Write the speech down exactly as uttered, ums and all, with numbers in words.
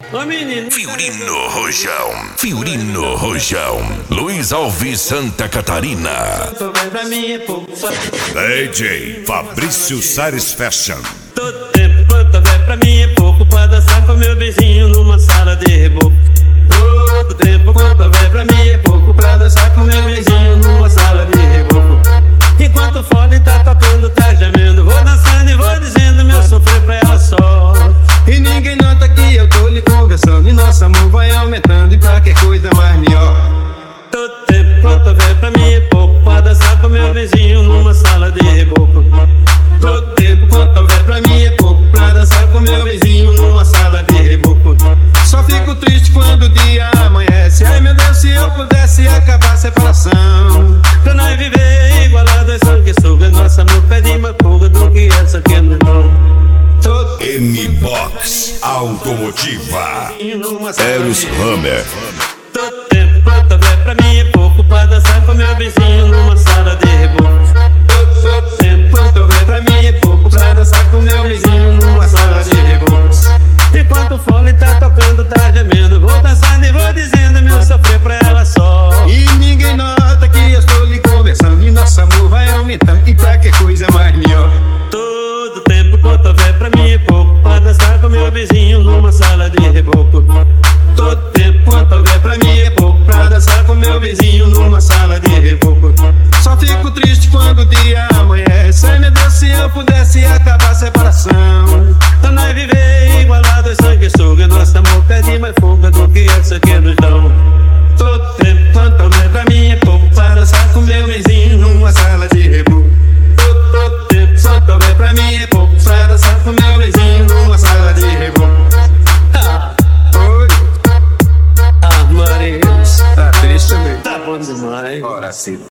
Ô menino. Fiorino Rojão, Fiorino Rojão, Luiz Alves, Santa Catarina. D J Fabrício Sares Fashion. Todo tempo quanto houver pra mim é pouco pra dançar com meu vizinho numa sala de reboco. Todo tempo quanto houver pra mim é pouco pra dançar com meu vizinho numa sala de reboco. Enquanto o fone tá tocando, tá gemendo, vou dançando e vou dizendo meu sofrer pra ela só. E ninguém nota que eu tô lhe conversando e nosso amor vai aumentando e qualquer coisa mais melhor. Todo tempo quanto houver pra mim é pouco pra dançar com meu vizinho numa sala de reboco. Todo tempo quanto houver pra mim é pouco pra dançar com meu vizinho numa sala de reboco. Só fico triste quando o dia amanhece. Ai meu Deus, se eu pudesse acabar a separação. Pra nós viver igualado é sanguessuga, nosso amor pede mais fuga do que essa que é menor. M-Box Automotiva. Eros Hammer. Todo tempo quanto houver pra mim é pouco pra dançar com meu vizinho numa sala de reboco. Todo tempo quanto houver pra mim é pouco pra dançar com meu vizinho numa sala de reboco. Enquanto o fone tá tocando, tá gemendo, vou dançando e vou dizendo meu sofrer pra ela só. E ninguém nota que eu estou lhe conversando e nosso amor vai aumentando e qualquer coisa mais melhor. Todo tempo quanto houver pra mim é pouco pra dançar com meu vizinho numa sala de reboco. Todo tempo quanto houver pra mim é pouco pra dançar com meu vizinho numa sala de reboco. Só fico triste quando o dia amanhece. Ai meu Deus, se eu pudesse acabar a separação. Pra nós viver igualado é sanguessuga, nosso amor pede mais fuga do que essa que nos dão. Todo tempo quanto houver pra mim é pouco pra dançar com meu vizinho numa sala de reboco. Todo, todo tempo quanto houver pra mim é pouco pra dançar com meu vizinho numa sala de reboco. Ah, Oi, ah, Maria, tá triste também? tá bom demais. Ora sim.